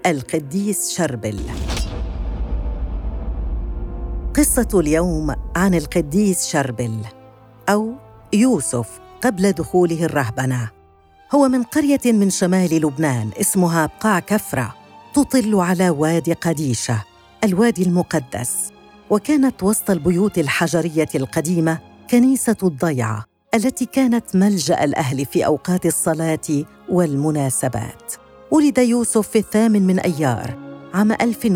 القديس شربل. قصة اليوم عن القديس شربل أو يوسف قبل دخوله الرهبنة. هو من قرية من شمال لبنان اسمها بقاع كفرة، تطل على وادي قديشة، الوادي المقدس. وكانت وسط البيوت الحجرية القديمة كنيسة الضيعة التي كانت ملجأ الأهل في أوقات الصلاة والمناسبات. ولد يوسف في 8 أيار عام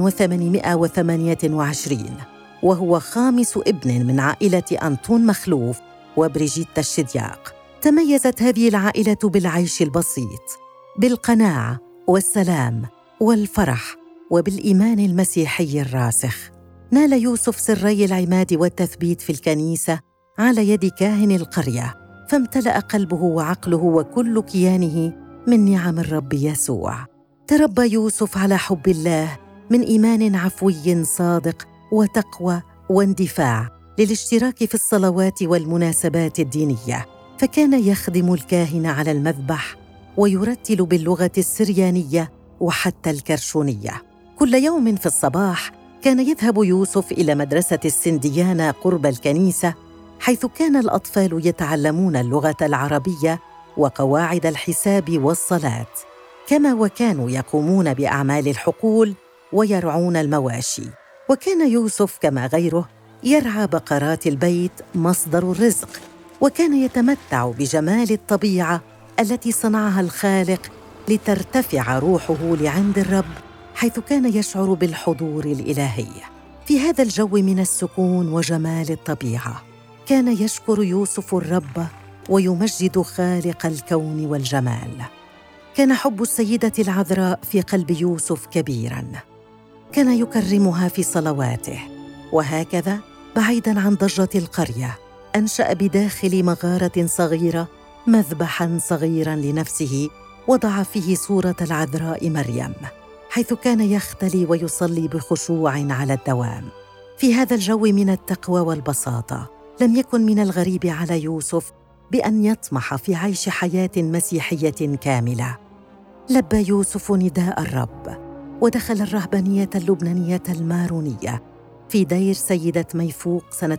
1828، وهو خامس ابن من عائلة أنطون مخلوف وبريجيت الشدياق. تميزت هذه العائلة بالعيش البسيط، بالقناعة والسلام والفرح، وبالإيمان المسيحي الراسخ. نال يوسف سري العماد والتثبيت في الكنيسة على يد كاهن القرية، فامتلأ قلبه وعقله وكل كيانه من نعم الرب يسوع. تربى يوسف على حب الله من إيمان عفوي صادق وتقوى واندفاع للاشتراك في الصلوات والمناسبات الدينية، فكان يخدم الكاهن على المذبح ويرتل باللغة السريانية وحتى الكرشونية. كل يوم في الصباح كان يذهب يوسف إلى مدرسة السنديانة قرب الكنيسة، حيث كان الأطفال يتعلمون اللغة العربية وقواعد الحساب والصلاة، كما وكانوا يقومون بأعمال الحقول ويرعون المواشي. وكان يوسف كما غيره يرعى بقرات البيت مصدر الرزق، وكان يتمتع بجمال الطبيعة التي صنعها الخالق لترتفع روحه لعند الرب، حيث كان يشعر بالحضور الإلهي. في هذا الجو من السكون وجمال الطبيعة كان يشكر يوسف الرب ويمجد خالق الكون والجمال. كان حب السيدة العذراء في قلب يوسف كبيراً، كان يكرمها في صلواته. وهكذا بعيداً عن ضجة القرية أنشأ بداخل مغارة صغيرة مذبحاً صغيراً لنفسه، وضع فيه صورة العذراء مريم، حيث كان يختلي ويصلي بخشوع على الدوام. في هذا الجو من التقوى والبساطة لم يكن من الغريب على يوسف بأن يطمح في عيش حياة مسيحية كاملة. لبى يوسف نداء الرب ودخل الرهبانية اللبنانية المارونية في دير سيدة ميفوق سنة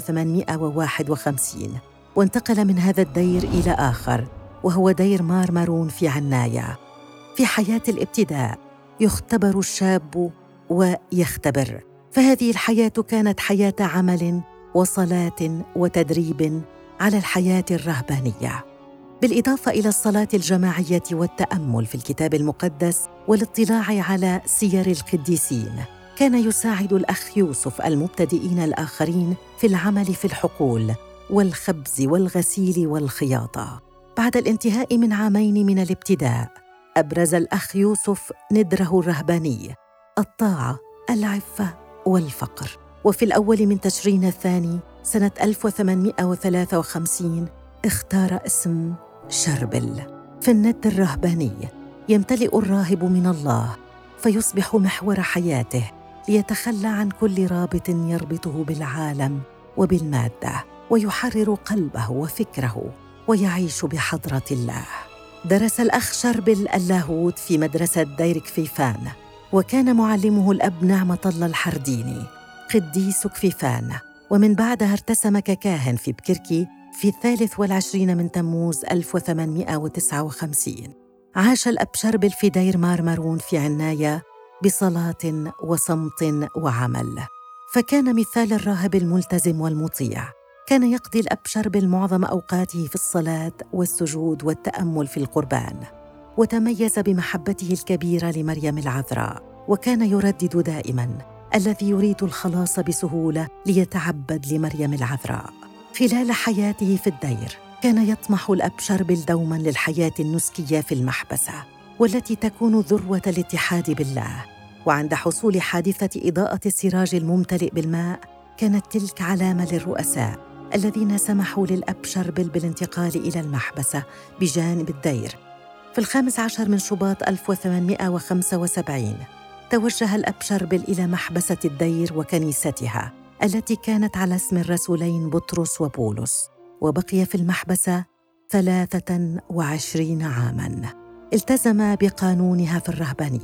1851، وانتقل من هذا الدير إلى آخر وهو دير مار مارون في عناية. في حياة الابتداء يختبر الشاب ويختبر، فهذه الحياة كانت حياة عمل وصلاة وتدريب على الحياة الرهبانية، بالإضافة إلى الصلاة الجماعية والتأمل في الكتاب المقدس والاطلاع على سير القديسين. كان يساعد الأخ يوسف المبتدئين الآخرين في العمل في الحقول والخبز والغسيل والخياطة. بعد الانتهاء من 2 عام من الابتداء أبرز الأخ يوسف ندره الرهباني، الطاعة، العفة والفقر. وفي الأول من تشرين الثاني سنة 1853 اختار اسم شربل. في الند الرهباني يمتلئ الراهب من الله، فيصبح محور حياته ليتخلى عن كل رابط يربطه بالعالم وبالمادة، ويحرر قلبه وفكره ويعيش بحضرة الله. درس الأخ شربل اللاهوت في مدرسة دير كفيفان، وكان معلمه الأب نعمة الله الحرديني قديس كفيفان، ومن بعدها ارتسم ككاهن في بكركي في 23 من تموز 1859. عاش الأب شربل في دير مار مارون في عناية بصلاة وصمت وعمل، فكان مثال الراهب الملتزم والمطيع. كان يقضي الأب شربل معظم أوقاته في الصلاة والسجود والتأمل في القربان، وتميز بمحبته الكبيرة لمريم العذراء، وكان يردد دائماً: الذي يريد الخلاص بسهولة ليتعبد لمريم العذراء. خلال حياته في الدير كان يطمح الأب شربل دوماً للحياة النسكية في المحبسة، والتي تكون ذروة الاتحاد بالله. وعند حصول حادثة إضاءة السراج الممتلئ بالماء كانت تلك علامة للرؤساء الذين سمحوا للأب شربل بالانتقال إلى المحبسة بجانب الدير. في 15 من شباط 1875 توجه الأب شربل إلى محبسة الدير وكنيستها التي كانت على اسم الرسولين بطرس وبولس، وبقي في المحبسة 23 عاماً. التزم بقانونها في الرهبانية،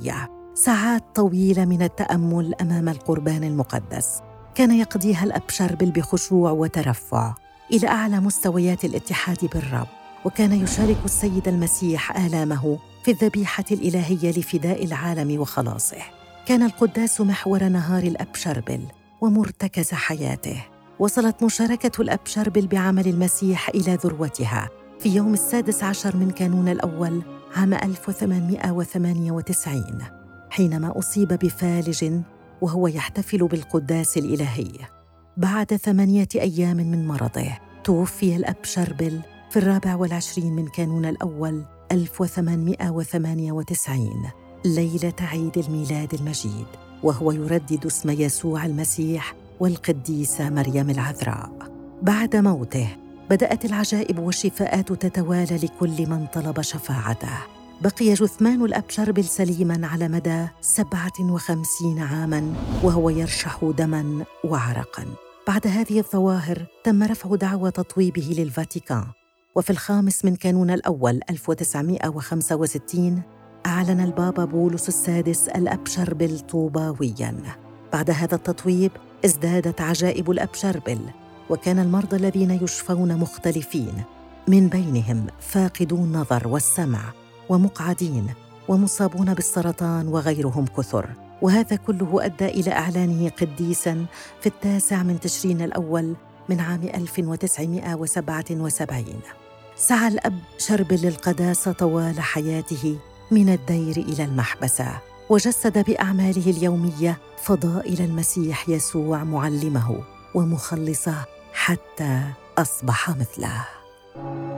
ساعات طويلة من التأمل أمام القربان المقدس كان يقضيها الأب شربل بخشوع وترفع إلى أعلى مستويات الاتحاد بالرب، وكان يشارك السيد المسيح آلامه في الذبيحة الإلهية لفداء العالم وخلاصه. كان القداس محور نهار الأب شربل ومرتكز حياته. وصلت مشاركة الأب شربل بعمل المسيح إلى ذروتها في يوم 16 من كانون الأول عام 1898 حينما أصيب بفالج وهو يحتفل بالقداس الإلهي. بعد 8 أيام من مرضه توفي الأب شربل في 24 من كانون الأول 1898 ليلة عيد الميلاد المجيد، وهو يردد اسم يسوع المسيح والقديسة مريم العذراء. بعد موته بدأت العجائب والشفاءات تتوالى لكل من طلب شفاعته. بقي جثمان الأب شربل سليماً على مدى 57 عاماً وهو يرشح دماً وعرقاً. بعد هذه الظواهر تم رفع دعوى تطويبه للفاتيكان، وفي 5 من كانون الأول 1965 أعلن البابا بولس السادس الأب شربل طوباوياً. بعد هذا التطويب ازدادت عجائب الأب شربل، وكان المرضى الذين يشفون مختلفين، من بينهم فاقدو النظر والسمع ومقعدين ومصابون بالسرطان وغيرهم كثر. وهذا كله أدى إلى إعلانه قديساً في 9 من تشرين الأول من عام 1977. سعى الأب شربل للقداسة طوال حياته من الدير إلى المحبسة، وجسد بأعماله اليومية فضائل المسيح يسوع معلمه ومخلصه حتى أصبح مثله.